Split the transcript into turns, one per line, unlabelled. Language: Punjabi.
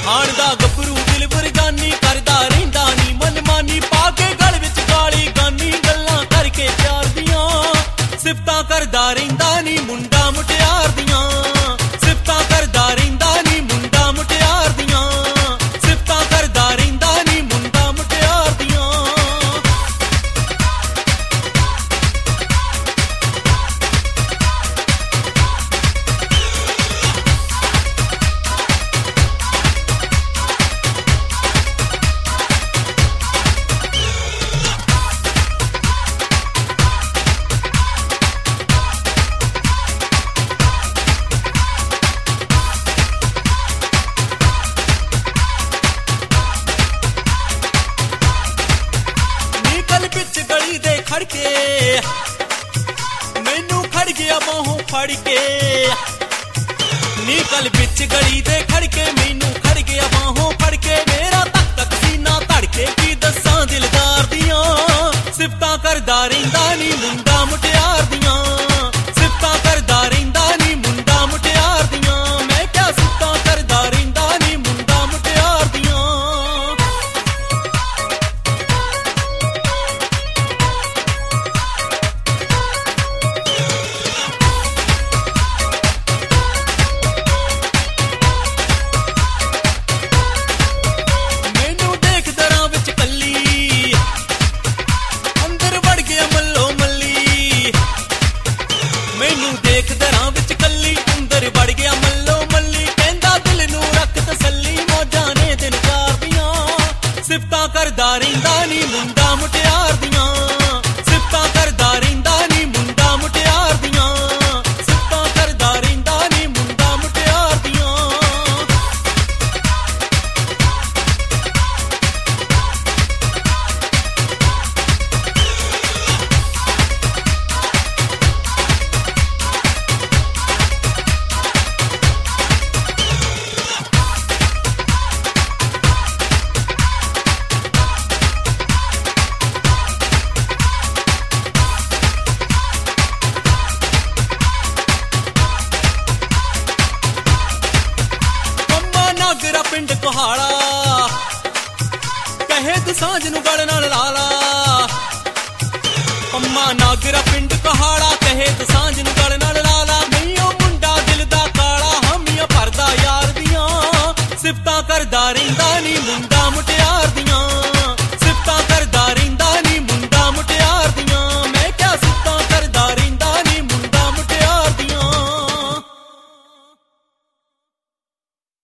ਹਾਣ ਦਾ ਗੱਭਰੂ ਦਿਲ ਬਰਗਾਨੀ ਕਰਦਾ ਰਹਿੰਦਾ ਨੀ ਮਨਮਾਨੀ ਪਾ ਕੇ ਗਲ ਵਿੱਚ ਗਾਲੀ ਗਾਨੀ ਗੱਲਾਂ ਕਰਕੇ ਪਿਆਰ ਦੀਆਂ ਸਿਫਤਾਂ ਕਰਦਾ ਰਹਿੰਦਾ ਨੀ ਮੁੰਡਾ ਮੁਟਿਆਰ ਦੀਆਂ ਸਿਫਤਾਂ ਕਰਦਾ ਰਹਿੰਦਾ ਨੀ ਮੁੰਡਾ ਮੁਟਿਆਰ ਦੀਆਂ ਸਿਫਤਾਂ ਕਰਦਾ ਰਹਿੰਦਾ ਨੀ ਮੁੰਡਾ ਮੁਟਿਆਰ ਦੀਆਂ ਖੜਕੇ ਮੈਨੂੰ ਖੜ ਗਿਆ ਬਾਹੋਂ ਫੜ ਕੇ ਨਿਕਲ ਵਿੱਚ ਗਲੀ ਦੇ ਖੜਕੇ ਮੈਨੂੰ ਖੜ ਗਿਆ ਬਾਹੋਂ ਫੜ ਕੇ ਮੇਰਾ ਤੱਕ ਤੱਕ ਸੀਨਾ ਧੜਕੇ ਕੀ ਦੱਸਾਂ ਦਿਲਦਾਰ ਦੀਆਂ ਸਿਫਤਾਂ ਕਰਦਾ ਰਹਿੰਦਾ ਨੀ ਮੁੰਡਾ ਮੁਟਿਆਰ ਦੀਆਂ ਸਿਫਤਾਂ ਕਰਦਾ ਰਹਿੰਦਾ ਨੀ ਮੁੰਡਾ ਮੁਟਿਆਰ ਦੀਆਂ ਮੈਂ ਕਿਹਾ ਸਿਫਤਾਂ ਕਰਦਾ ਰਹਿੰਦਾ ਨੀ ਮੁੰਡਾ ਮੁਟਿਆਰ ਦੀਆਂ ਸਿਫਤਾਂ ਕਰਦਾ ਰਹਿੰਦਾ ਨੀ ਮੁੰਡਾ ਮੁਟਿਆਰ ਦੀਆਂ ਸਿਫਤਾਂ ਕਰਦਾ ਰਹਿੰਦਾ ਨੀ ਮੁੰਡਾ ਮੁਟਿਆਰ ਦੀਆਂ ਸਿਫਤਾਂ ਕਰਦਾ ਰਹਿੰਦਾ ਨੀ ਮੁੰਡਾ ਮੁਟਿਆਰ ਦੀਆਂ ਨਾਗਰਾ ਪਿੰਡ ਕੋਹਾੜਾ ਕਹੇ ਦਸਾਂਝ ਨੂੰ ਗਲ ਨਾਲ ਲਾ ਲਾ ਪੰਮਾ ਨਾਗਰਾ ਪਿੰਡ ਕੋਹਾੜਾ ਕਹੇ ਦਸਾਂਝ ਨੂੰ ਗਲ ਨਾਲ ਲਾ ਲਾ ਮਈਓ ਮੁੰਡਾ ਦਿਲ ਦਾ ਕਾਲਾ ਹਾਮੀਆਂ ਭਰਦਾ ਯਾਰ ਦੀਆਂ ਸਿਫਤਾਂ ਕਰਦਾ ਰਹਿੰਦਾ ਨੀ ਮੁੰਡਾ